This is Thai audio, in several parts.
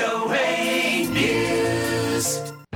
VOA News.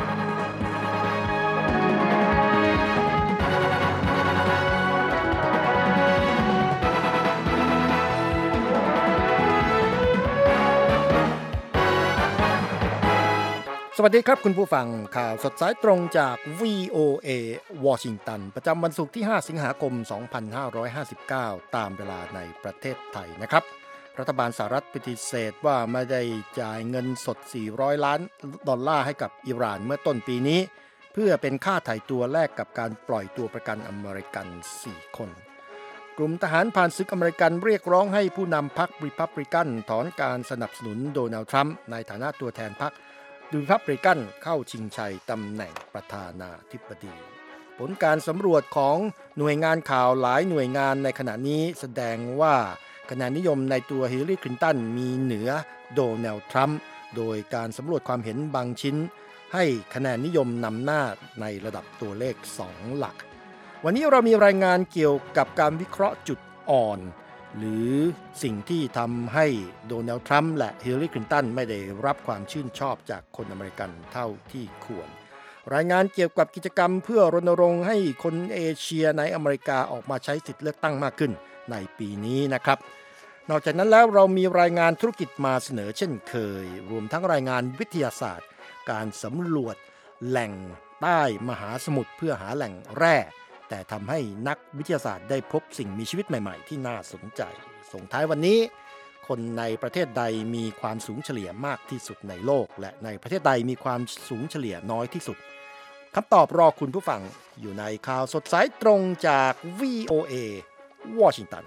สวัสดีครับคุณผู้ฟังข่าวสดสายตรงจาก VOA วอชิงตันประจำวันศุกร์ที่5สิงหาคม2559ตามเวลาในประเทศไทยนะครับรัฐบาลสหรัฐปฏิเสธว่าไม่ได้จ่ายเงินสด$400 ล้านให้กับอิหร่านเมื่อต้นปีนี้เพื่อเป็นค่าไถ่ตัวแลกกับการปล่อยตัวประกันอเมริกัน4คนกลุ่มทหารผ่านศึกอเมริกันเรียกร้องให้ผู้นำพรรครีพับลิกันถอนการสนับสนุนโดนัลด์ทรัมป์ในฐานะตัวแทนพรรครีพับลิกันเข้าชิงชัยตำแหน่งประธานาธิบดีผลการสำรวจของหน่วยงานข่าวหลายหน่วยงานในขณะนี้แสดงว่าคะแนนนิยมในตัวฮิลลารีคลินตันมีเหนือโดนัลด์ทรัมป์โดยการสำรวจความเห็นบางชิ้นให้คะแนนนิยมนำหน้าในระดับตัวเลข2หลักวันนี้เรามีรายงานเกี่ยวกับการวิเคราะห์จุดอ่อนหรือสิ่งที่ทำให้โดนัลด์ทรัมป์และฮิลลารีคลินตันไม่ได้รับความชื่นชอบจากคนอเมริกันเท่าที่ควรรายงานเกี่ยวกับกิจกรรมเพื่อรณรงค์ให้คนเอเชียในอเมริกาออกมาใช้สิทธิเลือกตั้งมากขึ้นในปีนี้นะครับนอกจากนั้นแล้วเรามีรายงานธุรกิจมาเสนอเช่นเคยรวมทั้งรายงานวิทยาศาสตร์การสำรวจแหล่งใต้มหาสมุทรเพื่อหาแหล่งแร่แต่ทำให้นักวิทยาศาสตร์ได้พบสิ่งมีชีวิตใหม่ๆที่น่าสนใจส่งท้ายวันนี้คนในประเทศใดมีความสูงเฉลี่ยมากที่สุดในโลกและในประเทศใดมีความสูงเฉลี่ยน้อยที่สุดคำตอบรอคุณผู้ฟังอยู่ในข่าวสดสายตรงจาก VOA วอชิงตัน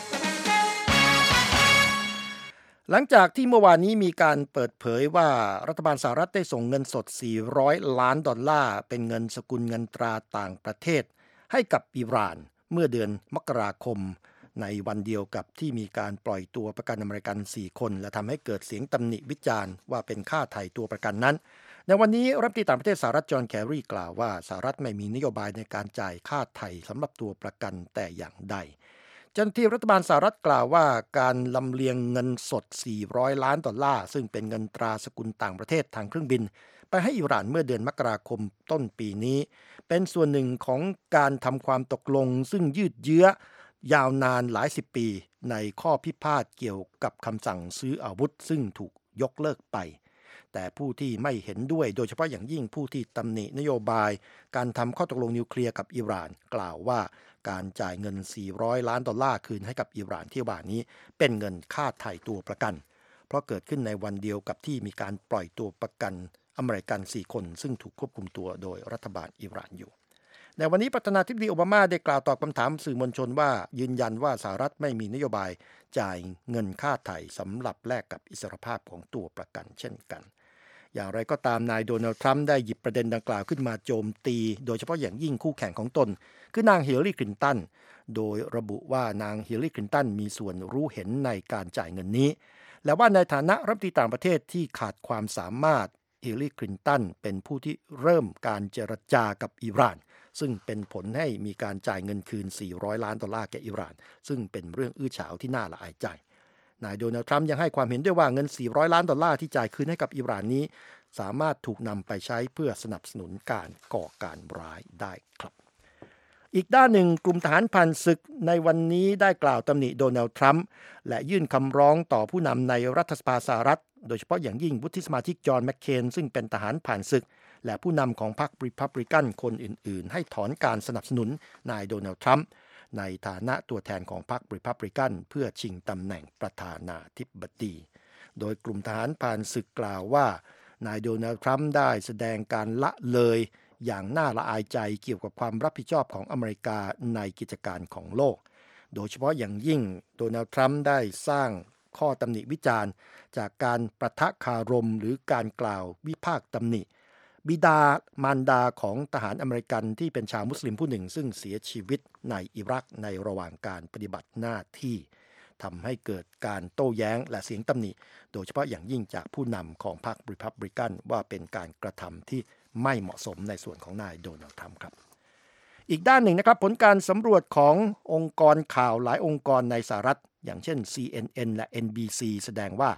หลังจากที่เมื่อวานนี้มีการเปิดเผยว่ารัฐบาลสหรัฐได้ส่งเงินสด$400 ล้านเป็นเงินสกุลเงินตราต่างประเทศให้กับอิหร่านเมื่อเดือนมกราคมในวันเดียวกับที่มีการปล่อยตัวประกันอเมริกัน4คนและทำให้เกิดเสียงตำหนิวิจารณ์ว่าเป็นค่าไถ่ตัวประกันนั้นในวันนี้รัฐมนตรีต่างประเทศสหรัฐจอห์นแครีกล่าวว่าสหรัฐไม่มีนโยบายในการจ่ายค่าไถ่สำหรับตัวประกันแต่อย่างใดเจ้าหน้าที่รัฐบาลสหรัฐกล่าวว่าการลำเลียงเงินสด$400 ล้านซึ่งเป็นเงินตราสกุลต่างประเทศทางเครื่องบินไปให้อิหร่านเมื่อเดือนมกราคมต้นปีนี้เป็นส่วนหนึ่งของการทำความตกลงซึ่งยืดเยื้อยาวนานหลายสิบปีในข้อพิพาทเกี่ยวกับคำสั่งซื้ออาวุธซึ่งถูกยกเลิกไปแต่ผู้ที่ไม่เห็นด้วยโดยเฉพาะอย่างยิ่งผู้ที่ตำหนินโยบายการทำข้อตกลงนิวเคลียร์กับอิหร่านกล่าวว่าการจ่ายเงิน$400 ล้านคืนให้กับอิหร่านที่ว่านี้เป็นเงินค่าไถ่ตัวประกันเพราะเกิดขึ้นในวันเดียวกับที่มีการปล่อยตัวประกันอเมริกัน4คนซึ่งถูกควบคุมตัวโดยรัฐบาลอิหร่านอยู่ในวันนี้ประธานาธิบดีโอบามาได้กล่าวตอบคำถามสื่อมวลชนว่ายืนยันว่าสหรัฐไม่มีนโยบายจ่ายเงินค่าไถ่สำหรับแลกกับอิสรภาพของตัวประกันเช่นกันอย่างไรก็ตามนายโดนัลด์ทรัมป์ได้หยิบประเด็นดังกล่าวขึ้นมาโจมตีโดยเฉพาะอย่างยิ่งคู่แข่งของตนคือนางฮิลลารีคลินตันโดยระบุว่านางฮิลลารีคลินตันมีส่วนรู้เห็นในการจ่ายเงินนี้และว่าในฐานะรัฐมนตรีต่างประเทศที่ขาดความสามารถฮิลลารีคลินตันเป็นผู้ที่เริ่มการเจรจากับอิหร่านซึ่งเป็นผลให้มีการจ่ายเงินคืน$400 ล้านแก่อิหร่านซึ่งเป็นเรื่องอื้อฉาวที่น่าละอายใจนายโดนัลด์ทรัมป์ยังให้ความเห็นด้วยว่าเงิน$400 ล้านที่จ่ายคืนให้กับอิหร่านนี้สามารถถูกนำไปใช้เพื่อสนับสนุนการก่อการร้ายได้ครับอีกด้านหนึ่งกลุ่มทหารผ่านศึกในวันนี้ได้กล่าวตำหนิโดนัลด์ทรัมป์และยื่นคำร้องต่อผู้นำในรัฐสภาสหรัฐโดยเฉพาะอย่างยิ่งวุฒิสมาชิกจอห์นแมคเคนซึ่งเป็นทหารผ่านศึกและผู้นำของพรรครีพับลิกันคนอื่นๆให้ถอนการสนับสนุนนายโดนัลด์ทรัมป์ในฐานะตัวแทนของพรรครีพับลิกันเพื่อชิงตำแหน่งประธานาธิบดีโดยกลุ่มทหารผ่านศึกกล่าวว่านายโดนัลด์ทรัมป์ได้แสดงการละเลยอย่างน่าละอายใจเกี่ยวกับความรับผิดชอบของอเมริกาในกิจการของโลกโดยเฉพาะอย่างยิ่งโดนัลด์ทรัมป์ได้สร้างข้อตำหนิวิจารณ์จากการปะทะคารมหรือการกล่าววิพากษ์ตำหนิบิดามารดาของทหารอเมริกันที่เป็นชาวมุสลิมผู้หนึ่งซึ่งเสียชีวิตในอิรักในระหว่างการปฏิบัติหน้าที่ทำให้เกิดการโต้แย้งและเสียงตำหนิโดยเฉพาะอย่างยิ่งจากผู้นำของพรรครีพับลิกันว่าเป็นการกระทำที่ไม่เหมาะสมในส่วนของนายโดนัลด์ทรัมป์ครับอีกด้านหนึ่งนะครับผลการสำรวจขององค์กรข่าวหลายองค์กรในสหรัฐอย่างเช่น CNN และ NBC แสดงว่า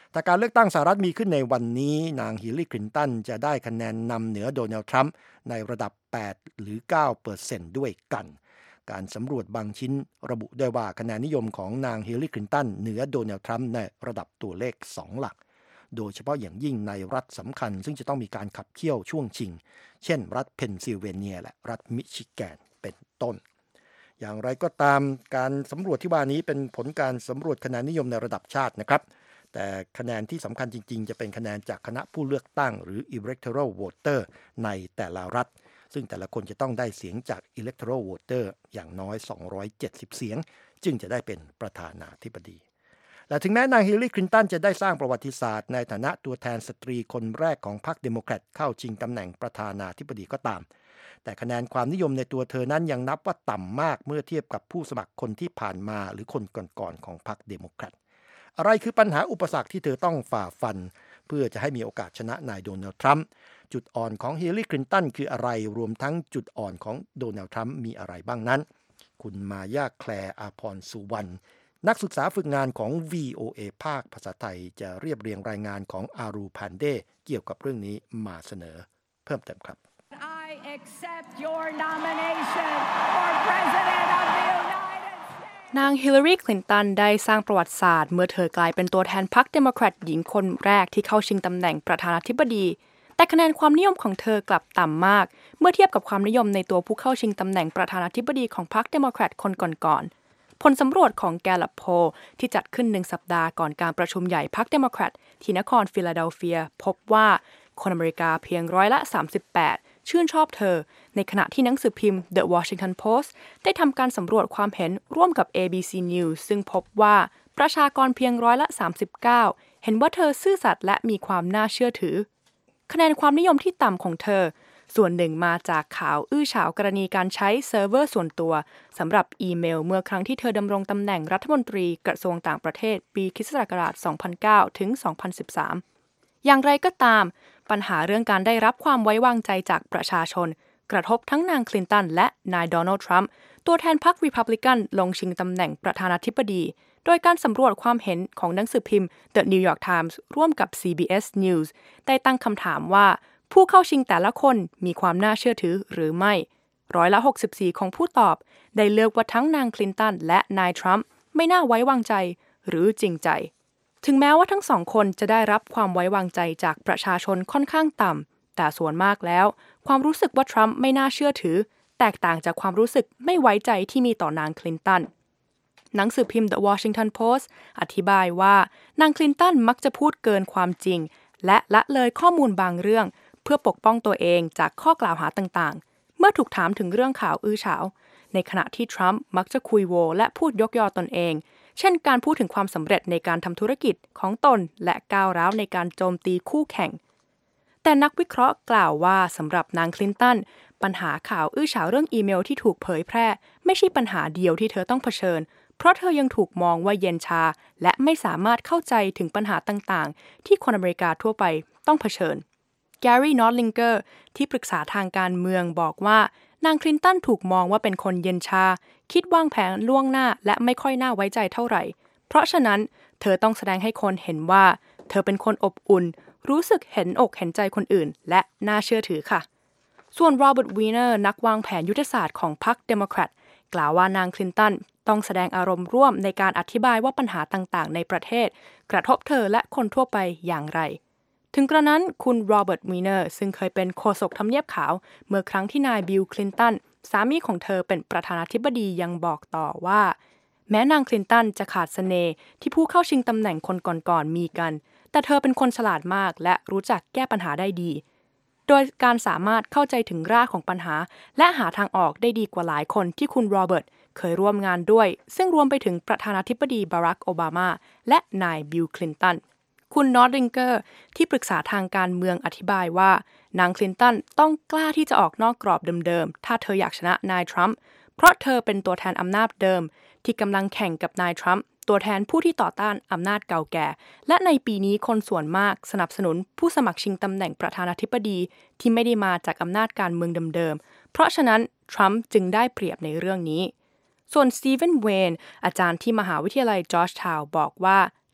ถ้าการเลือกตั้งสหรัฐมีขึ้นในวันนี้นางฮิลลารีคลินตันจะได้คะแนนนำเหนือโดนัลด์ทรัมป์ในระดับ 8 หรือ 9% ด้วยกันการสำรวจบางชิ้นระบุได้ว่าคะแนนนิยมของนางฮิลลารีคลินตันเหนือโดนัลด์ทรัมป์ในระดับตัวเลข2หลักโดยเฉพาะอย่างยิ่งในรัฐสำคัญซึ่งจะต้องมีการขับเคี่ยวช่วงชิงเช่นรัฐเพนซิลเวเนียและรัฐมิชิแกนเป็นต้นอย่างไรก็ตามการสำรวจที่ว่านี้เป็นผลการสำรวจคะแนนนิยมในระดับชาตินะครับแต่คะแนนที่สำคัญจริงๆจะเป็นคะแนนจากคณะผู้เลือกตั้งหรือ electoral voter ในแต่ละรัฐซึ่งแต่ละคนจะต้องได้เสียงจาก electoral voter อย่างน้อย270เสียงจึงจะได้เป็นประธานาธิบดีและถึงแม้นางฮิลลารีคลินตันจะได้สร้างประวัติศาสตร์ในฐานะตัวแทนสตรีคนแรกของพรรคเดโมแครตเข้าชิงตำแหน่งประธานาธิบดีก็ตามแต่คะแนนความนิยมในตัวเธอนั้นยังนับว่าต่ำมากเมื่อเทียบกับผู้สมัครคนที่ผ่านมาหรือคนก่อนๆของพรรคเดโมแครตอะไรคือปัญหาอุปสรรคที่เธอต้องฝ่าฟันเพื่อจะให้มีโอกาสชนะนายโดนัลด์ทรัมป์จุดอ่อนของฮิลลารีคลินตันคืออะไรรวมทั้งจุดอ่อนของโดนัลด์ทรัมป์มีอะไรบ้างนั้นคุณมายาแคลร์อาภรณ์สุวรรณนักศึกษาฝึกงานของ VOA ภาคภาษาไทยจะเรียบเรียงรายงานของอารูพันเดเกี่ยวกับเรื่องนี้มาเสนอเพิ่มเติมครับ I accept your nomination for President of the United States นางฮิลลารีคลินตันได้สร้างประวัติศาสตร์เมื่อเธอกลายเป็นตัวแทนพรรคเดโมแครตหญิงคนแรกที่เข้าชิงตำแหน่งประธานาธิบดีแต่คะแนนความนิยมของเธอกลับต่ำมากเมื่อเทียบกับความนิยมในตัวผู้เข้าชิงตำแหน่งประธานาธิบดีของพรรคเดโมแครตคนก่อนๆผลสำรวจของแกลลับโพลที่จัดขึ้น1 สัปดาห์ก่อนการประชุมใหญ่พรรคเดโมแครตที่นครฟิลาเดลเฟียพบว่าคนอเมริกาเพียง38%ชื่นชอบเธอในขณะที่หนังสือพิมพ์ The Washington Post ได้ทำการสำรวจความเห็นร่วมกับ ABC News ซึ่งพบว่าประชากรเพียง39%เห็นว่าเธอซื่อสัตย์และมีความน่าเชื่อถือคะแนนความนิยมที่ต่ำของเธอส่วนหนึ่งมาจากข่าวอื้อฉาวกรณีการใช้เซิร์ฟเวอร์ส่วนตัวสำหรับอีเมลเมื่อครั้งที่เธอดำรงตำแหน่งรัฐมนตรีกระทรวงต่างประเทศปีค.ศ. 2009 ถึง 2013 อย่างไรก็ตามปัญหาเรื่องการได้รับความไว้วางใจจากประชาชนกระทบทั้งนางคลินตันและนายโดนัลด์ทรัมป์ตัวแทนพรรครีพับลิกันลงชิงตำแหน่งประธานาธิบดีโดยการสำรวจความเห็นของหนังสือพิมพ์ The New York Times ร่วมกับ CBS News ได้ตั้งคำถามว่าผู้เข้าชิงแต่ละคนมีความน่าเชื่อถือหรือไม่64%ของผู้ตอบได้เลือกว่าทั้งนางคลินตันและนายทรัมป์ไม่น่าไว้วางใจหรือจริงใจถึงแม้ว่าทั้งสองคนจะได้รับความไว้วางใจจากประชาชนค่อนข้างต่ำแต่ส่วนมากแล้วความรู้สึกว่าทรัมป์ไม่น่าเชื่อถือแตกต่างจากความรู้สึกไม่ไว้ใจที่มีต่อนางคลินตันหนังสือพิมพ์ The Washington Post อธิบายว่านางคลินตันมักจะพูดเกินความจริงและละเลยข้อมูลบางเรื่องเพื่อปกป้องตัวเองจากข้อกล่าวหาต่างๆเมื่อถูกถามถึงเรื่องข่าวอื้อฉาวในขณะที่ทรัมป์มักจะคุยโวและพูดยกยอตนเองเช่นการพูดถึงความสำเร็จในการทำธุรกิจของตนและก้าวร้าวในการโจมตีคู่แข่งแต่นักวิเคราะห์กล่าวว่าสำหรับนางคลินตันปัญหาข่าวอื้อฉาวเรื่องอีเมลที่ถูกเผยแพร่ไม่ใช่ปัญหาเดียวที่เธอต้องเผชิญเพราะเธอยังถูกมองว่าเย็นชาและไม่สามารถเข้าใจถึงปัญหาต่างๆที่คนอเมริกาทั่วไปต้องเผชิญแกรี่ นอตลิงเกอร์ที่ปรึกษาทางการเมืองบอกว่านางคลินตันถูกมองว่าเป็นคนเย็นชาคิดวางแผนล่วงหน้าและไม่ค่อยน่าไว้ใจเท่าไหร่เพราะฉะนั้นเธอต้องแสดงให้คนเห็นว่าเธอเป็นคนอบอุ่นรู้สึกเห็นอกเห็นใจคนอื่นและน่าเชื่อถือค่ะส่วนโรเบิร์ต วีเนอร์นักวางแผนยุทธศาสตร์ของพรรคเดโมแครตกล่าวว่านางคลินตันต้องแสดงอารมณ์ร่วมในการอธิบายว่าปัญหาต่างๆในประเทศกระทบเธอและคนทั่วไปอย่างไรถึงกระนั้นคุณโรเบิร์ต วีเนอร์ซึ่งเคยเป็นโฆษกทำเนียบขาวเมื่อครั้งที่นายบิล คลินตันสามีของเธอเป็นประธานาธิบดียังบอกต่อว่าแม้นางคลินตันจะขาดเสน่ห์ที่ผู้เข้าชิงตำแหน่งคนก่อนๆมีกันแต่เธอเป็นคนฉลาดมากและรู้จักแก้ปัญหาได้ดีโดยการสามารถเข้าใจถึงรากของปัญหาและหาทางออกได้ดีกว่าหลายคนที่คุณโรเบิร์ตเคยร่วมงานด้วยซึ่งรวมไปถึงประธานาธิบดีบารัก โอบามาและนายบิล คลินตันคุณนอตลิงเกอร์ที่ปรึกษาทางการเมืองอธิบายว่านางคลินตันต้องกล้าที่จะออกนอกกรอบเดิมๆถ้าเธออยากชนะนายทรัมป์เพราะเธอเป็นตัวแทนอำนาจเดิมที่กำลังแข่งกับนายทรัมป์ตัวแทนผู้ที่ต่อต้านอำนาจเก่าแก่และในปีนี้คนส่วนมากสนับสนุนผู้สมัครชิงตำแหน่งประธานาธิบดีที่ไม่ได้มาจากอำนาจการเมืองเดิมๆเพราะฉะนั้นทรัมป์จึงได้เปรียบในเรื่องนี้ส่วนสตีเวน เวนอาจารย์ที่มหาวิทยาลัยจอร์จทาวน์บอกว่า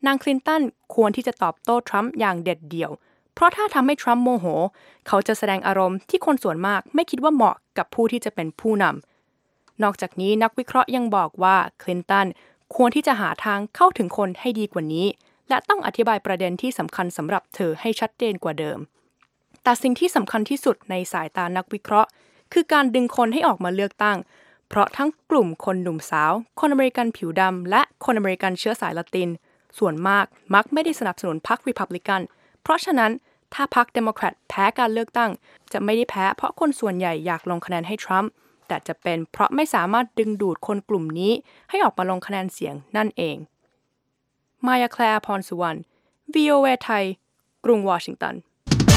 นางคลินตันควรที่จะตอบโต้ทรัมป์อย่างเด็ดเดี่ยวเพราะถ้าทำให้ทรัมป์โมโหเขาจะแสดงอารมณ์ที่คนส่วนมากไม่คิดว่าเหมาะกับผู้ที่จะเป็นผู้นำนอกจากนี้นักวิเคราะห์ยังบอกว่าคลินตันควรที่จะหาทางเข้าถึงคนให้ดีกว่านี้และต้องอธิบายประเด็นที่สำคัญสำหรับเธอให้ชัดเจนกว่าเดิมแต่สิ่งที่สำคัญที่สุดในสายตานักวิเคราะห์คือการดึงคนให้ออกมาเลือกตั้งเพราะทั้งกลุ่มคนหนุ่มสาวคนอเมริกันผิวดำและคนอเมริกันเชื้อสายละตินส่วนมากมักไม่ได้สนับสนุนพรรครีพับลิกันเพราะฉะนั้นถ้าพรรคเดโมแครตแพ้การเลือกตั้งจะไม่ได้แพ้เพราะคนส่วนใหญ่อยากลงคะแนนให้ทรัมป์แต่จะเป็นเพราะไม่สามารถดึงดูดคนกลุ่มนี้ให้ออกมาลงคะแนนเสียงนั่นเองมายาแคลร์พรสุวรรณ VOA ไทยกรุงวอชิงตัน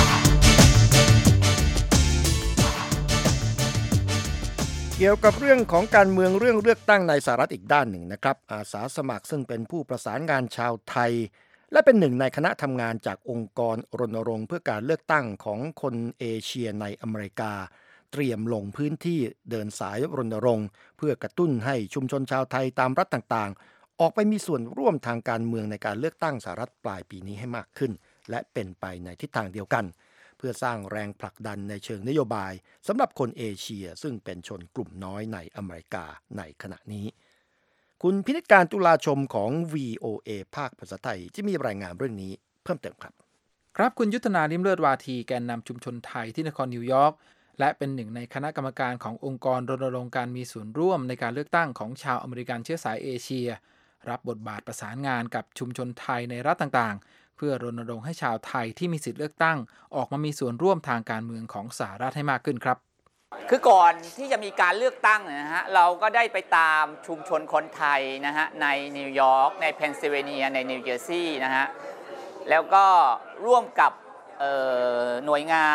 เกี่ยวกับเรื่องของการเมืองเรื่องเลือกตั้งในสหรัฐอีกด้านหนึ่งนะครับอาสาสมัครซึ่งเป็นผู้ประสานงานชาวไทยและเป็นหนึ่งในคณะทำงานจากองค์กรรณรงค์เพื่อการเลือกตั้งของคนเอเชียในอเมริกาเตรียมลงพื้นที่เดินสายรณรงค์เพื่อกระตุ้นให้ชุมชนชาวไทยตามรัฐต่างๆออกไปมีส่วนร่วมทางการเมืองในการเลือกตั้งสหรัฐปลายปีนี้ให้มากขึ้นและเป็นไปในทิศทางเดียวกันเพื่อสร้างแรงผลักดันในเชิงนโยบายสำหรับคนเอเชียซึ่งเป็นชนกลุ่มน้อยในอเมริกาในขณะนี้คุณพินิจการตุลาชมของ VOA ภาคภาษาไทยที่มีรายงานเรื่องนี้เพิ่มเติมครับครับคุณยุทธนาลิ้มเลิศวาทีแกนนำชุมชนไทยที่นครนิวยอร์กและเป็นหนึ่งในคณะกรรมการขององค์กรรณรงค์การมีส่วนร่วมในการเลือกตั้งของชาวอเมริกันเชื้อสายเอเชียรับบทบาทประสานงานกับชุมชนไทยในรัฐต่างๆเพื่อรณรงค์ให้ชาวไทยที่มีสิทธิเลือกตั้งออกมามีส่วนร่วมทางการเมืองของสหรัฐให้มากขึ้นครับคือก่อนที่จะมีการเลือกตั้งนะฮะเราก็ได้ไปตามชุมชนคนไทยนะฮะในนิวยอร์กในเพนซิลเวเนียในนิวเจอร์ซีย์นะฮะแล้วก็ร่วมกับหน่วยงาน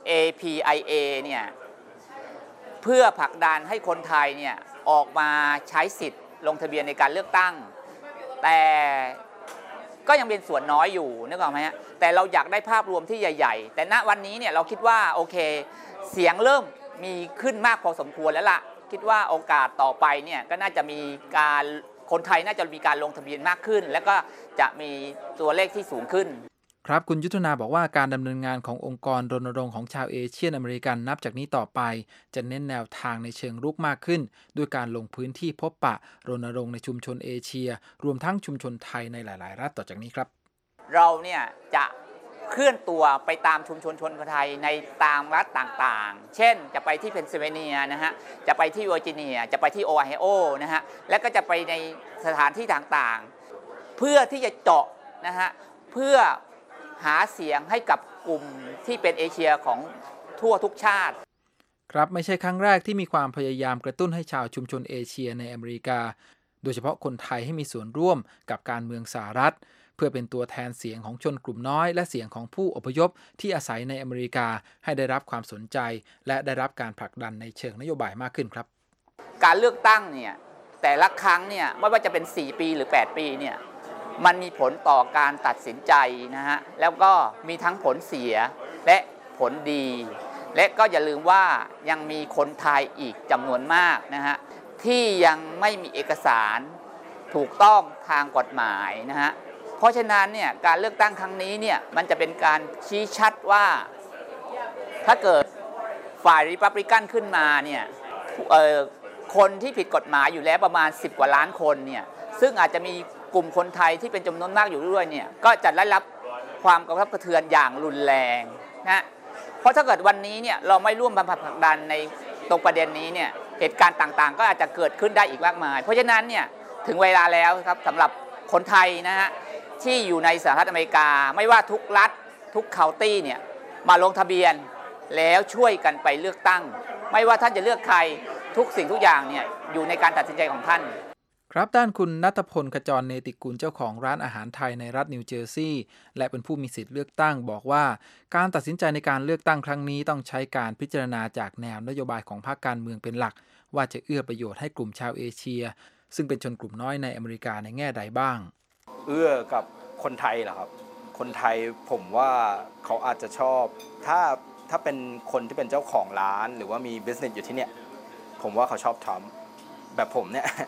APIA เนี่ยเพื่อผลักดันให้คนไทยเนี่ยออกมาใช้สิทธิ์ลงทะเบียนในการเลือกตั้งแต่ก็ยังเป็นส่วนน้อยอยู่นึกออกไหมฮะแต่เราอยากได้ภาพรวมที่ใหญ่ๆแต่ณวันนี้เนี่ยเราคิดว่าโอเคเสียงเริ่มมีขึ้นมากพอสมควรแล้วล่ะคิดว่าโอกาสต่อไปเนี่ยก็น่าจะมีการคนไทยน่าจะมีการลงทะเบียนมากขึ้นแล้วก็จะมีตัวเลขที่สูงขึ้นครับคุณยุทธนาบอกว่าการดำเนินงานขององค์กรรณรงค์ของชาวเอเชียอเมริกันนับจากนี้ต่อไปจะเน้นแนวทางในเชิงรุกมากขึ้นด้วยการลงพื้นที่พบปะรณรงค์ในชุมชนเอเชียรวมทั้งชุมชนไทยในหลายๆรัฐต่อจากนี้ครับเราเนี่ยจะเคลื่อนตัวไปตามชุมชนชนไทยในตามรัฐต่างๆเช่นจะไปที่เพนซิลเวเนียนะฮะจะไปที่เวอร์จิเนียจะไปที่โอไฮโอนะฮะและก็จะไปในสถานที่ต่างๆเพื่อที่จะเจาะนะฮะเพื่อหาเสียงให้กับกลุ่มที่เป็นเอเชียของทั่วทุกชาติครับไม่ใช่ครั้งแรกที่มีความพยายามกระตุ้นให้ชาวชุมชนเอเชียในอเมริกาโดยเฉพาะคนไทยให้มีส่วนร่วมกับการเมืองสหรัฐเพื่อเป็นตัวแทนเสียงของชนกลุ่มน้อยและเสียงของผู้อพยพที่อาศัยในอเมริกาให้ได้รับความสนใจและได้รับการผลักดันในเชิงนโยบายมากขึ้นครับการเลือกตั้งเนี่ยแต่ละครั้งเนี่ยไม่ว่าจะเป็น4ปีหรือ8ปีเนี่ยมันมีผลต่อการตัดสินใจนะฮะแล้วก็มีทั้งผลเสียและผลดีและก็อย่าลืมว่ายังมีคนไทยอีกจำนวนมากนะฮะที่ยังไม่มีเอกสารถูกต้องทางกฎหมายนะฮะเพราะฉะนั้นเนี่ยการเลือกตั้งครั้งนี้เนี่ยมันจะเป็นการชี้ชัดว่าถ้าเกิดฝ่ายริพับลิกันขึ้นมาเนี่ยคนที่ผิดกฎหมายอยู่แล้วประมาณ10กว่าล้านคนเนี่ยซึ่งอาจจะมีกลุ่มคนไทยที่เป็นจำนวนมากอยู่ด้วยเนี่ยก็จะได้รับความกระทบกระเทือนอย่างรุนแรงนะเพราะถ้าเกิดวันนี้เนี่ยเราไม่ร่วมผลักดันในตรงประเด็นนี้เนี่ยเหตุการณ์ต่างๆก็อาจจะเกิดขึ้นได้อีกมากมายเพราะฉะนั้นเนี่ยถึงเวลาแล้วครับสำหรับคนไทยนะฮะที่อยู่ในสหรัฐอเมริกาไม่ว่าทุกรัฐทุกเคาน์ตี้เนี่ยมาลงทะเบียนแล้วช่วยกันไปเลือกตั้งไม่ว่าท่านจะเลือกใครทุกสิ่งทุกอย่างเนี่ยอยู่ในการตัดสินใจของท่านครับด้านคุณณัฐพลขจรเนติกุลเจ้าของร้านอาหารไทยในรัฐนิวเจอร์ซีย์และเป็นผู้มีสิทธิ์เลือกตั้งบอกว่าการตัดสินใจในการเลือกตั้งครั้งนี้ต้องใช้การพิจารณาจากแนวนโยบายของพรรคการเมืองเป็นหลักว่าจะเอื้อประโยชน์ให้กลุ่มชาวเอเชียซึ่งเป็นชนกลุ่มน้อยในอเมริกาในแง่ใดบ้างเอื้อกับคนไทยเหรอครับคนไทยผมว่าเขาอาจจะชอบถ้าเป็นคนที่เป็นเจ้าของร้านหรือว่ามีบิสเนสอยู่ที่เนี่ยผมว่าเขาชอบทรัมป์แบบผมเนี่ย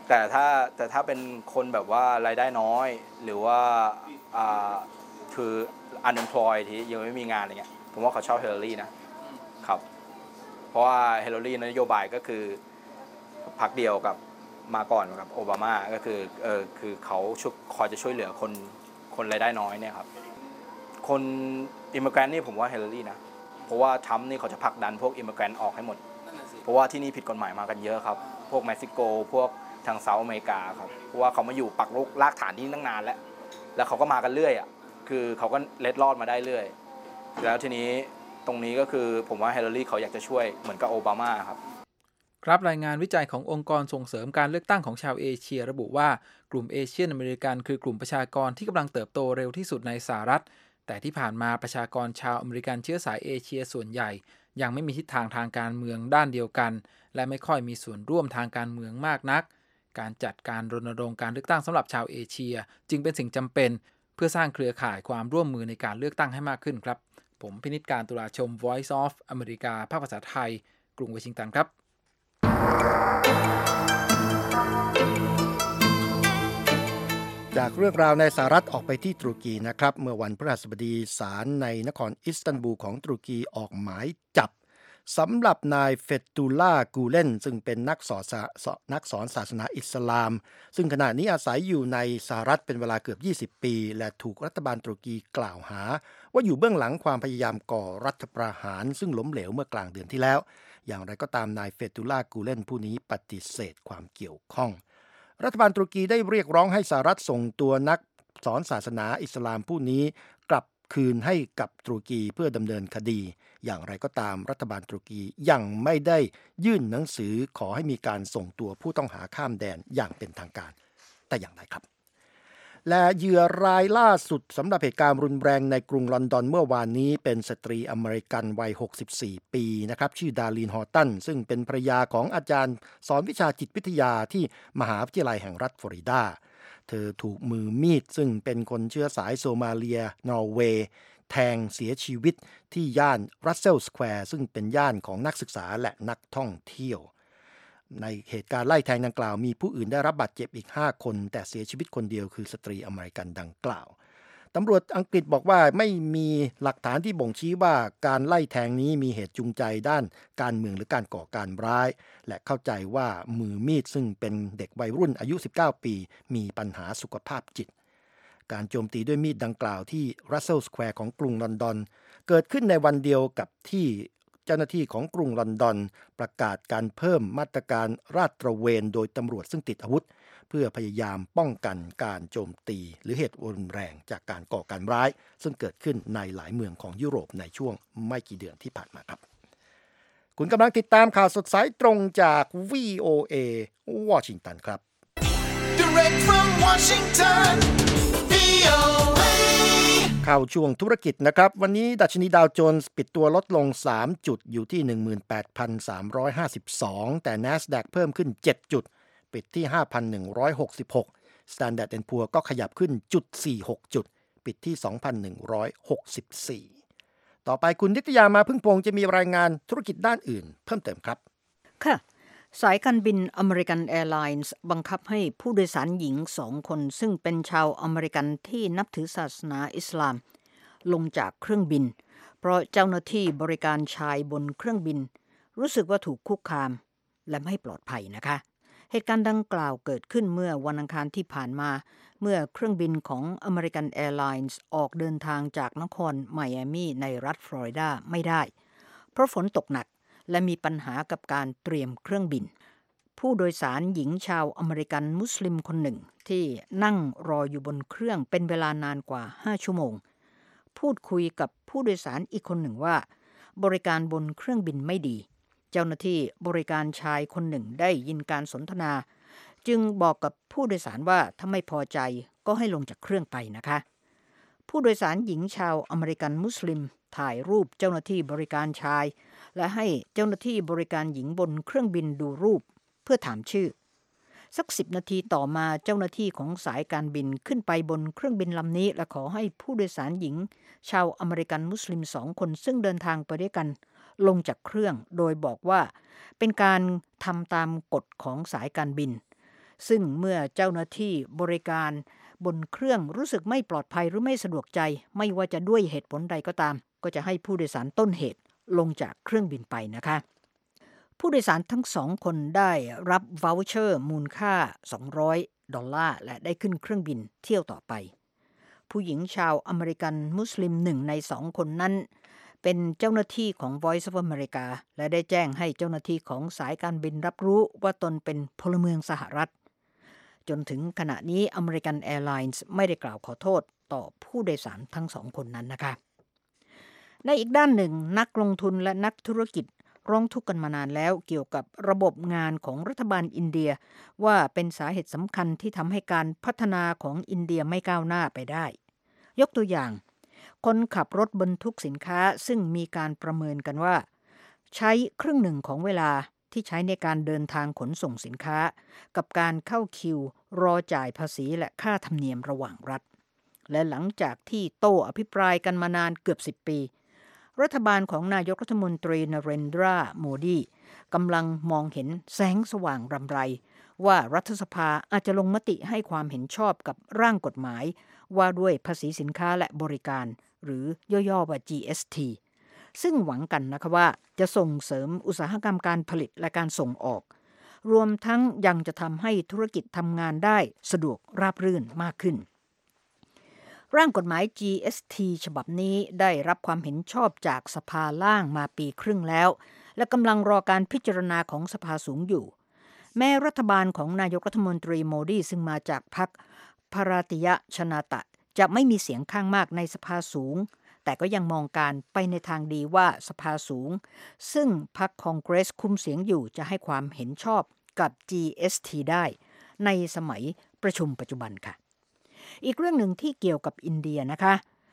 แต่ถ้าเป็นคนแบบว่ารายได้น้อยหรือว่าคือ unemployed ที่ยังไม่มีงานอะไรเงี้ยผมว่าเขาชอบฮิลลารีนะครับเพราะว่าฮิลลารีนโยบายก็คือพรรคเดียวกับมาก่อนกับโอบามาก็คือเขาคอยจะช่วยเหลือคนรายได้น้อยเนี่ยครับคนอิมมิเกรนต์นี่ผมว่าฮิลลารีนะเพราะว่าทรัมป์นี่เขาจะผลักดันพวกอิมมิเกรนต์ออกให้หมดเพราะว่าที่นี่ผิดกฎหมายมากันเยอะครับพวกเม็กซิโกพวกทางเซาท์อเมริกาครับเพราะว่าเขามาอยู่ปักรากฐานที่ตั้งนานแล้วเขาก็มากันเรื่อยอ่ะคือเขาก็เล็ดรอดมาได้เรื่อยแล้วทีนี้ตรงนี้ก็คือผมว่าฮิลลารีเขาอยากจะช่วยเหมือนกับโอบามาครับครับรายงานวิจัยขององค์กรส่งเสริมการเลือกตั้งของชาวเอเชียระบุว่ากลุ่มเอเชียนอเมริกันคือกลุ่มประชากรที่กำลังเติบโตเร็วที่สุดในสหรัฐแต่ที่ผ่านมาประชากรชาวอเมริกันเชื้อสายเอเชียส่วนใหญ่ยังไม่มีทิศทางทางการเมืองด้านเดียวกันและไม่ค่อยมีส่วนร่วมทางการเมืองมากนักการจัดการรณรงค์การเลือกตั้งสำหรับชาวเอเชียจึงเป็นสิ่งจำเป็นเพื่อสร้างเครือข่ายความร่วมมือในการเลือกตั้งให้มากขึ้นครับผมพินิจการตุลาชม Voice of อเมริกาภาคภาษาไทยกรุงวอชิงตันครับจากเรื่องราวในสหรัฐออกไปที่ตุรกีนะครับเมื่อวันพฤหัสบดีศาลในนครอิสตันบูลของตุรกีออกหมายจับสำหรับนายเฟตุลลาห์ กูเลนซึ่งเป็นนักสอนศาสนาอิสลามซึ่งขณะนี้อาศัยอยู่ในสหรัฐเป็นเวลาเกือบ20 ปีและถูกรัฐบาลตุรกีกล่าวหาว่าอยู่เบื้องหลังความพยายามก่อรัฐประหารซึ่งล้มเหลวเมื่อกลางเดือนที่แล้วอย่างไรก็ตามนายเฟตุลลาห์ กูเลนผู้นี้ปฏิเสธความเกี่ยวข้องรัฐบาลตุรกีได้เรียกร้องให้สหรัฐส่งตัวนักสอนศาสนาอิสลามผู้นี้กลับคืนให้กับตุรกีเพื่อดำเนินคดีอย่างไรก็ตามรัฐบาลตุรกียังไม่ได้ยื่นหนังสือขอให้มีการส่งตัวผู้ต้องหาข้ามแดนอย่างเป็นทางการแต่อย่างไรครับและเหยื่อรายล่าสุดสำหรับเหตุการณ์รุนแรงในกรุงลอนดอนเมื่อวานนี้เป็นสตรีอเมริกันวัย64 ปีนะครับชื่อดาลีน ฮอร์ตันซึ่งเป็นภรรยาของอาจารย์สอนวิชาจิตวิทยาที่มหาวิทยาลัยแห่งรัฐฟลอริดาเธอถูกมือมีดซึ่งเป็นคนเชื้อสายโซมาเลียนอร์เวย์แทงเสียชีวิตที่ย่านรัสเซลสแควร์ซึ่งเป็นย่านของนักศึกษาและนักท่องเที่ยวในเหตุการณ์ไล่แทงดังกล่าวมีผู้อื่นได้รับบาดเจ็บอีก5 คนแต่เสียชีวิตคนเดียวคือสตรีอเมริกันดังกล่าวตำรวจอังกฤษบอกว่าไม่มีหลักฐานที่บ่งชี้ว่าการไล่แทงนี้มีเหตุจูงใจด้านการเมืองหรือการก่อการร้ายและเข้าใจว่ามือมีดซึ่งเป็นเด็กวัยรุ่นอายุ19 ปีมีปัญหาสุขภาพจิตการโจมตีด้วยมีดดังกล่าวที่รัสเซลสแควร์ของกรุงลอนดอนเกิดขึ้นในวันเดียวกับที่เจ้าหน้าที่ของกรุงลอนดอนประกาศการเพิ่มมาตรการราดตระเวนโดยตำรวจซึ่งติดอาวุธเพื่อพยายามป้องกันการโจมตีหรือเหตุรุนแรงจากการก่อการร้ายซึ่งเกิดขึ้นในหลายเมืองของยุโรปในช่วงไม่กี่เดือนที่ผ่านมาครับคุณกำลังติดตามข่าวสดสายตรงจาก VOA วอชิงตันครับ Direct from Washington VOAเข้าช่วงธุรกิจนะครับวันนี้ดัชนีดาวโจนส์ปิดตัวลดลง3 จุดอยู่ที่ 18,352 แต่ NASDAQ เพิ่มขึ้น7 จุดปิดที่ 5,166 Standard & Poor's ก็ขยับขึ้น 0.46 จุดปิดที่ 2,164 ต่อไปคุณนิตยามาพึ่งพงษ์จะมีรายงานธุรกิจด้านอื่นเพิ่มเติมครับค่ะสายการบินอเมริกันแอร์ไลน์บังคับให้ผู้โดยสารหญิง2 คนซึ่งเป็นชาวอเมริกันที่นับถือศาสนาอิสลามลงจากเครื่องบินเพราะเจ้าหน้าที่บริการชายบนเครื่องบินรู้สึกว่าถูกคุกคามและไม่ปลอดภัยนะคะเหตุการณ์ดังกล่าวเกิดขึ้นเมื่อวันอังคารที่ผ่านมาเมื่อเครื่องบินของอเมริกันแอร์ไลน์ออกเดินทางจากนครไมอามีในรัฐฟลอริดาไม่ได้เพราะฝนตกหนักและมีปัญหากับการเตรียมเครื่องบินผู้โดยสารหญิงชาวอเมริกันมุสลิมคนหนึ่งที่นั่งรออยู่บนเครื่องเป็นเวลานานกว่า5 ชั่วโมงพูดคุยกับผู้โดยสารอีกคนหนึ่งว่าบริการบนเครื่องบินไม่ดีเจ้าหน้าที่บริการชายคนหนึ่งได้ยินการสนทนาจึงบอกกับผู้โดยสารว่าถ้าไม่พอใจก็ให้ลงจากเครื่องไปนะคะผู้โดยสารหญิงชาวอเมริกันมุสลิมถ่ายรูปเจ้าหน้าที่บริการชายและให้เจ้าหน้าที่บริการหญิงบนเครื่องบินดูรูปเพื่อถามชื่อสัก10 นาทีต่อมาเจ้าหน้าที่ของสายการบินขึ้นไปบนเครื่องบินลำนี้และขอให้ผู้โดยสารหญิงชาวอเมริกันมุสลิม2 คนซึ่งเดินทางไปด้วยกันลงจากเครื่องโดยบอกว่าเป็นการทำตามกฎของสายการบินซึ่งเมื่อเจ้าหน้าที่บริการบนเครื่องรู้สึกไม่ปลอดภัยหรือไม่สะดวกใจไม่ว่าจะด้วยเหตุผลใดก็ตามก็จะให้ผู้โดยสารต้นเหตุลงจากเครื่องบินไปนะคะผู้โดยสารทั้งสองคนได้รับวาวเชอร์มูลค่า$200และได้ขึ้นเครื่องบินเที่ยวต่อไปผู้หญิงชาวอเมริกันมุสลิม1ใน2คนนั้นเป็นเจ้าหน้าที่ของ Voice of America และได้แจ้งให้เจ้าหน้าที่ของสายการบินรับรู้ว่าตนเป็นพลเมืองสหรัฐจนถึงขณะนี้ American Airlines ไม่ได้กล่าวขอโทษต่อผู้โดยสารทั้งสองคนนั้นนะคะในอีกด้านหนึ่งนักลงทุนและนักธุรกิจร้องทุกข์กันมานานแล้วเกี่ยวกับระบบงานของรัฐบาลอินเดียว่าเป็นสาเหตุสำคัญที่ทำให้การพัฒนาของอินเดียไม่ก้าวหน้าไปได้ยกตัวอย่างคนขับรถบรรทุกสินค้าซึ่งมีการประเมินกันว่าใช้ครึ่งหนึ่งของเวลาที่ใช้ในการเดินทางขนส่งสินค้ากับการเข้าคิวรอจ่ายภาษีและค่าธรรมเนียมระหว่างรัฐและหลังจากที่โต้อภิปรายกันมานานเกือบ10 ปีรัฐบาลของนายกรัฐมนตรีนเรนดรา โมดีกำลังมองเห็นแสงสว่างรำไรว่ารัฐสภาอาจจะลงมติให้ความเห็นชอบกับร่างกฎหมายว่าด้วยภาษีสินค้าและบริการหรือย่อๆว่า GST ซึ่งหวังกันนะคะว่าจะส่งเสริมอุตสาหกรรมการผลิตและการส่งออกรวมทั้งยังจะทำให้ธุรกิจทำงานได้สะดวกราบรื่นมากขึ้นร่างกฎหมาย GST ฉบับนี้ได้รับความเห็นชอบจากสภาล่างมาปีครึ่งแล้วและกำลังรอการพิจารณาของสภาสูงอยู่แม้รัฐบาลของนายกรัฐมนตรีโมดีซึ่งมาจากพรรคภารติยชนาตะจะไม่มีเสียงข้างมากในสภาสูงแต่ก็ยังมองการไปในทางดีว่าสภาสูงซึ่งพรรคคองเกรสคุมเสียงอยู่จะให้ความเห็นชอบกับ GST ได้ในสมัยประชุมปัจจุบันค่ะอีกเรื่องหนึ่งที่เกี่ยวกับอินเดียนะคะ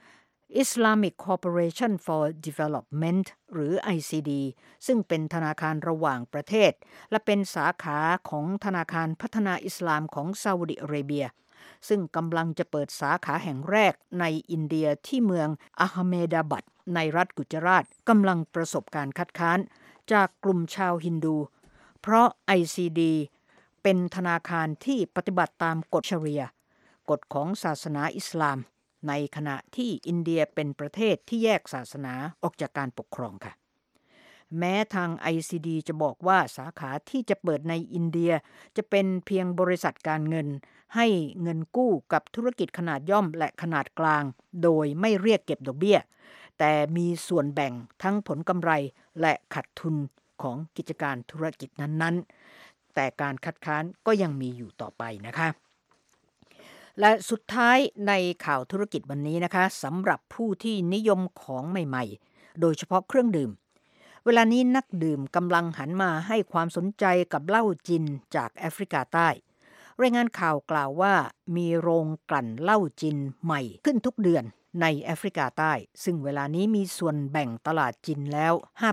Islamic Cooperation for Development หรือ ICD ซึ่งเป็นธนาคารระหว่างประเทศและเป็นสาขาของธนาคารพัฒนาอิสลามของซาอุดิอาระเบียซึ่งกำลังจะเปิดสาขาแห่งแรกในอินเดียที่เมืองอะห์เมดาบัดในรัฐกุจราตกำลังประสบการคัดค้านจากกลุ่มชาวฮินดูเพราะ ICD เป็นธนาคารที่ปฏิบัติตามกฎชะรีอะห์กฎของศาสนาอิสลามในขณะที่อินเดียเป็นประเทศที่แยกศาสนาออกจากการปกครองค่ะแม้ทาง ICD จะบอกว่าสาขาที่จะเปิดในอินเดียจะเป็นเพียงบริษัทการเงินให้เงินกู้กับธุรกิจขนาดย่อมและขนาดกลางโดยไม่เรียกเก็บดอกเบี้ยแต่มีส่วนแบ่งทั้งผลกำไรและขาดทุนของกิจการธุรกิจนั้นๆแต่การคัดค้านก็ยังมีอยู่ต่อไปนะคะและสุดท้ายในข่าวธุรกิจวันนี้นะคะสำหรับผู้ที่นิยมของใหม่ๆโดยเฉพาะเครื่องดื่มเวลานี้นักดื่มกำลังหันมาให้ความสนใจกับเหล้าจินจากแอฟริกาใต้รายงานข่าวกล่าวว่ามีโรงกลั่นเหล้าจินใหม่ขึ้นทุกเดือนในแอฟริกาใต้ซึ่งเวลานี้มีส่วนแบ่งตลาดจินแล้ว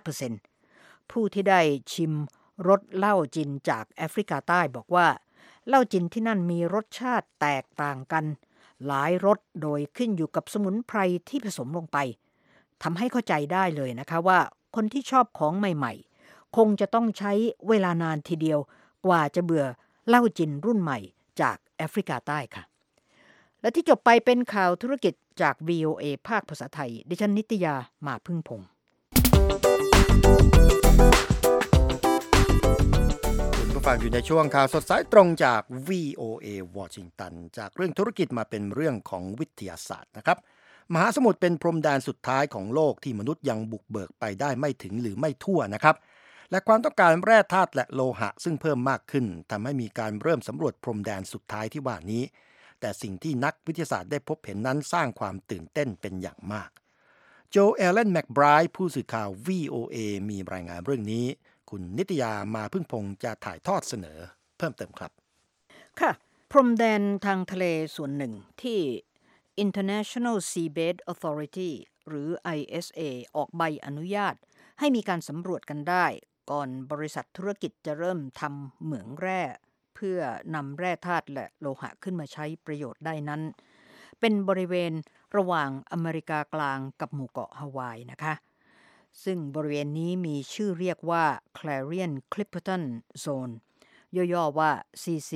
5% ผู้ที่ได้ชิมรสเหล้าจินจากแอฟริกาใต้บอกว่าเหล้าจินที่นั่นมีรสชาติแตกต่างกันหลายรสโดยขึ้นอยู่กับสมุนไพรที่ผสมลงไปทำให้เข้าใจได้เลยนะคะว่าคนที่ชอบของใหม่ๆคงจะต้องใช้เวลานานทีเดียวกว่าจะเบื่อเหล้าจินรุ่นใหม่จากแอฟริกาใต้ค่ะและที่จบไปเป็นข่าวธุรกิจจาก VOA ภาคภาษาไทยดิฉันนิตยามาพึ่งพงศ์ฟังอยู่ในช่วงข่าวสดสายตรงจาก VOA วอชิงตันจากเรื่องธุรกิจมาเป็นเรื่องของวิทยาศาสตร์นะครับมหาสมุทรเป็นพรมแดนสุดท้ายของโลกที่มนุษย์ยังบุกเบิกไปได้ไม่ถึงหรือไม่ทั่วนะครับและความต้องการแร่ธาตุและโลหะซึ่งเพิ่มมากขึ้นทำให้มีการเริ่มสำรวจพรมแดนสุดท้ายที่ว่านี้แต่สิ่งที่นักวิทยาศาสตร์ได้พบเห็นนั้นสร้างความตื่นเต้นเป็นอย่างมากโจเอเลนแมคไบรท์ผู้สื่อข่าว VOA มีรายงานเรื่องนี้คุณนิตยามาพึ่งพงษ์จะถ่ายทอดเสนอเพิ่มเติมครับค่ะพรมแดนทางทะเลส่วนหนึ่งที่ International Seabed Authority หรือ ISA ออกใบอนุญาตให้มีการสำรวจกันได้ก่อนบริษัทธุรกิจจะเริ่มทำเหมืองแร่เพื่อนำแร่ธาตุและโลหะขึ้นมาใช้ประโยชน์ได้นั้นเป็นบริเวณระหว่างอเมริกากลางกับหมู่เกาะฮาวายนะคะซึ่งบริเวณนี้มีชื่อเรียกว่า Clarion Clipperton Zone ย่อๆว่า CCZ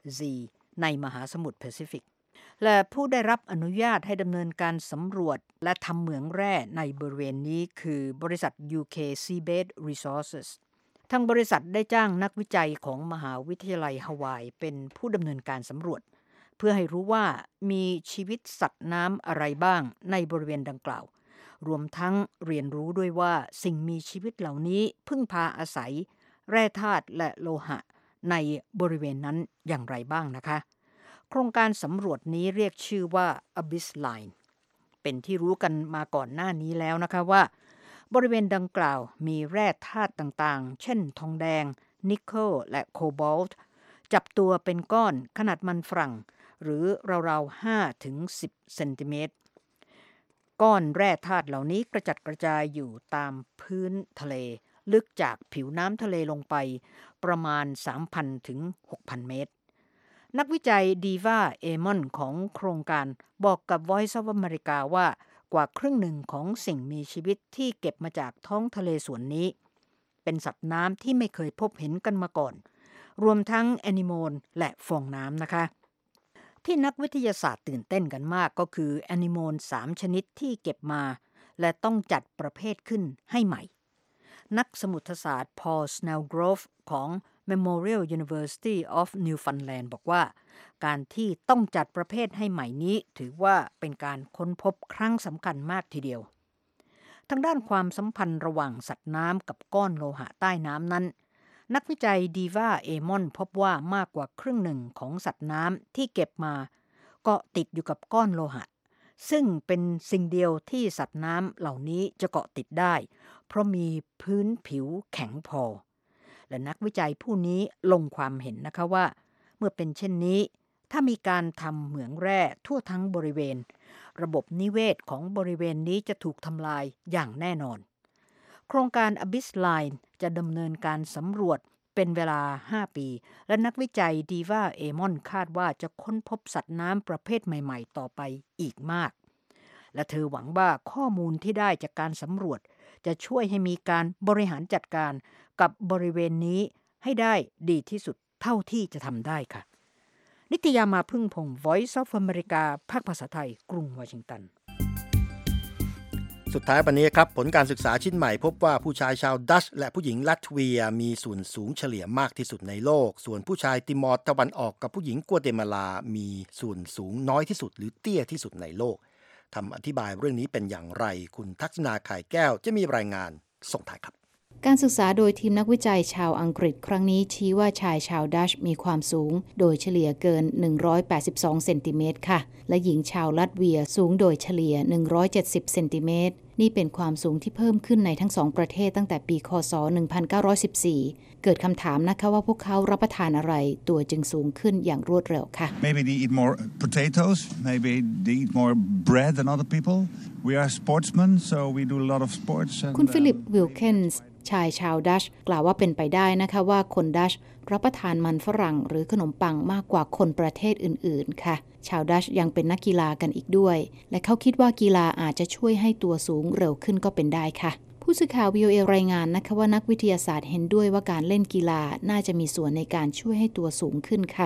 Z ในมหาสมุทรแปซิฟิกและผู้ได้รับอนุญาตให้ดำเนินการสำรวจและทำเหมืองแร่ในบริเวณนี้คือบริษัท UK Seabed Resources ทางบริษัทได้จ้างนักวิจัยของมหาวิทยาลัยฮาวายเป็นผู้ดำเนินการสำรวจเพื่อให้รู้ว่ามีชีวิตสัตว์น้ำอะไรบ้างในบริเวณดังกล่าวรวมทั้งเรียนรู้ด้วยว่าสิ่งมีชีวิตเหล่านี้พึ่งพาอาศัยแร่ธาตุและโลหะในบริเวณนั้นอย่างไรบ้างนะคะโครงการสำรวจนี้เรียกชื่อว่า Abyss Line เป็นที่รู้กันมาก่อนหน้านี้แล้วนะคะว่าบริเวณดังกล่าวมีแร่ธาตุต่างๆเช่นทองแดงนิกเกิลและโคบอลต์จับตัวเป็นก้อนขนาดมันฝรั่งหรือราวๆ5 ถึง 10 เซนติเมตรก้อนแร่ธาตุเหล่านี้กระจัดกระจายอยู่ตามพื้นทะเลลึกจากผิวน้ำทะเลลงไปประมาณ 3,000 ถึง 6,000 เมตรนักวิจัยดีวาเอมอนของโครงการบอกกับ Voice of America ว่ากว่าครึ่งหนึ่งของสิ่งมีชีวิตที่เก็บมาจากท้องทะเลส่วนนี้เป็นสัตว์น้ำที่ไม่เคยพบเห็นกันมาก่อนรวมทั้งแอนิโมลและฟองน้ำนะคะที่นักวิทยาศาสตร์ตื่นเต้นกันมากก็คือแอนิโมล3ชนิดที่เก็บมาและต้องจัดประเภทขึ้นให้ใหม่นักสมุทรศาสตร์พอล สเนลโกรฟของ Memorial University of Newfoundland บอกว่าการที่ต้องจัดประเภทให้ใหม่นี้ถือว่าเป็นการค้นพบครั้งสำคัญมากทีเดียวทางด้านความสัมพันธ์ระหว่างสัตว์น้ำกับก้อนโลหะใต้น้ำนั้นนักวิจัยดีวาเอมอนพบว่ามากกว่าครึ่งหนึ่งของสัตว์น้ำที่เก็บมาเกาะติดอยู่กับก้อนโลหะซึ่งเป็นสิ่งเดียวที่สัตว์น้ำเหล่านี้จะเกาะติดได้เพราะมีพื้นผิวแข็งพอและนักวิจัยผู้นี้ลงความเห็นนะคะว่าเมื่อเป็นเช่นนี้ถ้ามีการทำเหมืองแร่ทั่วทั้งบริเวณระบบนิเวศของบริเวณนี้จะถูกทำลายอย่างแน่นอนโครงการ Abyss Line จะดำเนินการสำรวจเป็นเวลา5 ปีและนักวิจัยดีวาเอมอนคาดว่าจะค้นพบสัตว์น้ำประเภทใหม่ๆต่อไปอีกมากและเธอหวังว่าข้อมูลที่ได้จากการสำรวจจะช่วยให้มีการบริหารจัดการกับบริเวณนี้ให้ได้ดีที่สุดเท่าที่จะทำได้ค่ะนิตยามาพึ่งพงศ์ Voice of America ภาคภาษาไทยกรุงวอชิงตันสุดท้ายวันนี้ครับผลการศึกษาชิ้นใหม่พบว่าผู้ชายชาวดัชและผู้หญิงลัตเวียมีส่วนสูงเฉลี่ยมากที่สุดในโลกส่วนผู้ชายติมอร์ตะวันออกกับผู้หญิงกัวเตมาลามีส่วนสูงน้อยที่สุดหรือเตี้ยที่สุดในโลกทำอธิบายเรื่องนี้เป็นอย่างไรคุณทักษณา ข่ายแก้วจะมีรายงานส่งท้ายครับการศึกษาโดยทีมนักวิจัยชาวอังกฤษครั้งนี้ชี้ว่าชายชาวดัชมีความสูงโดยเฉลี่ยเกิน182เซนติเมตรค่ะและหญิงชาวลัตเวียสูงโดยเฉลี่ย170เซนติเมตรนี่เป็นความสูงที่เพิ่มขึ้นในทั้งสองประเทศตั้งแต่ปีค.ศ. 1914เกิดคำถามนะคะว่าพวกเขารับประทานอะไรตัวจึงสูงขึ้นอย่างรวดเร็วค่ะ Maybe they eat more potatoes, maybe they eat more bread than other people. We are sportsmen, so we do a lot of sports. คุณฟิลิปวิลเคนส์ชายชาวดัชกล่าวว่าเป็นไปได้นะคะว่าคนดัชรับประทานมันฝรั่งหรือขนมปังมากกว่าคนประเทศอื่นๆค่ะชาวดัชยังเป็นนักกีฬากันอีกด้วยและเขาคิดว่ากีฬาอาจจะช่วยให้ตัวสูงเร็วขึ้นก็เป็นได้ค่ะผู้สื่อข่าว VOA รายงานนะคะว่านักวิทยาศาสตร์เห็นด้วยว่าการเล่นกีฬาน่าจะมีส่วนในการช่วยให้ตัวสูงขึ้นค่ะ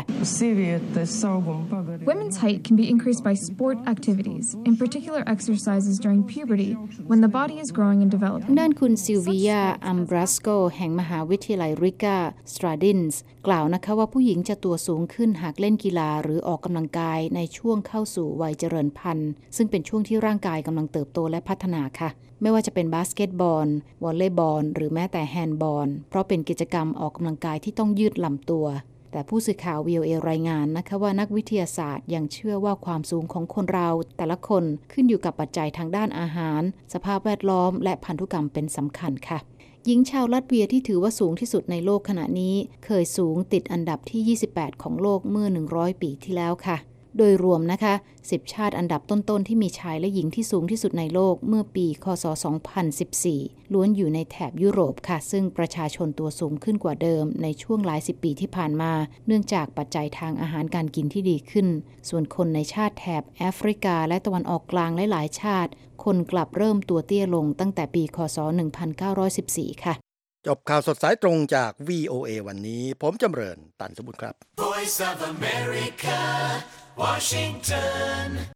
Women's height can be increased by sport activities, in particular exercises during puberty, when the body is growing and developing. ด้านคุณซิลเวียอัมบรัสโกแห่งมหาวิทยาลัยริกาสตราดินส์กล่าวนะคะว่าผู้หญิงจะตัวสูงขึ้นหากเล่นกีฬาหรือออกกำลังกายในช่วงเข้าสู่วัยเจริญพันธุ์ซึ่งเป็นช่วงที่ร่างกายกำลังเติบโตและพัฒนาค่ะไม่ว่าจะเป็นบาสเกตบอลวอลเลย์บอลหรือแม้แต่แฮนด์บอลเพราะเป็นกิจกรรมออกกำลังกายที่ต้องยืดลำตัวแต่ผู้สื่อข่าว VOA รายงานนะคะว่านักวิทยาศาสตร์ยังเชื่อว่าความสูงของคนเราแต่ละคนขึ้นอยู่กับปัจจัยทางด้านอาหารสภาพแวดล้อมและพันธุกรรมเป็นสำคัญค่ะหญิงชาวลัตเวียที่ถือว่าสูงที่สุดในโลกขณะนี้เคยสูงติดอันดับที่28ของโลกเมื่อ100ปีที่แล้วค่ะโดยรวมนะคะ10ชาติอันดับต้นๆที่มีชายและหญิงที่สูงที่สุดในโลกเมื่อปีค.ศ. 2014ล้วนอยู่ในแถบยุโรปค่ะซึ่งประชาชนตัวสูงขึ้นกว่าเดิมในช่วงหลาย10ปีที่ผ่านมาเนื่องจากปัจจัยทางอาหารการกินที่ดีขึ้นส่วนคนในชาติแถบแอฟริกาและตะวันออกกลางหลายๆชาติคนกลับเริ่มตัวเตี้ยลงตั้งแต่ปีค.ศ. 1914ค่ะจบข่าวสดสายตรงจาก VOA วันนี้ผมจำเริญตันสมบุญครับ Voice of America, Washington